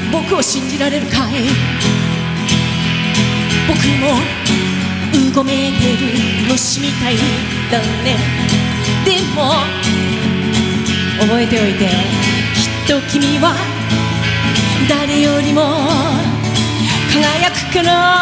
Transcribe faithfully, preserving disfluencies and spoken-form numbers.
僕を信じられるかい。僕もうごめいてる虫みたいだね。でも覚えておいて、きっと君は誰よりも輝くから。